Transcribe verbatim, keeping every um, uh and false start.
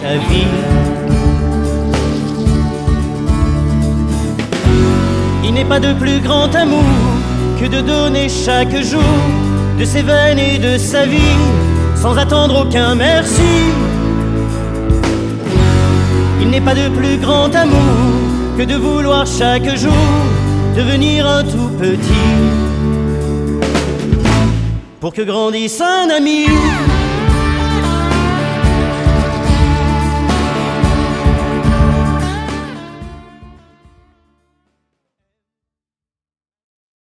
sa vie. Il n'est pas de plus grand amour que de donner chaque jour de ses veines et de sa vie, sans attendre aucun merci. Il n'est pas de plus grand amour que de vouloir chaque jour devenir un tout petit, pour que grandisse un ami.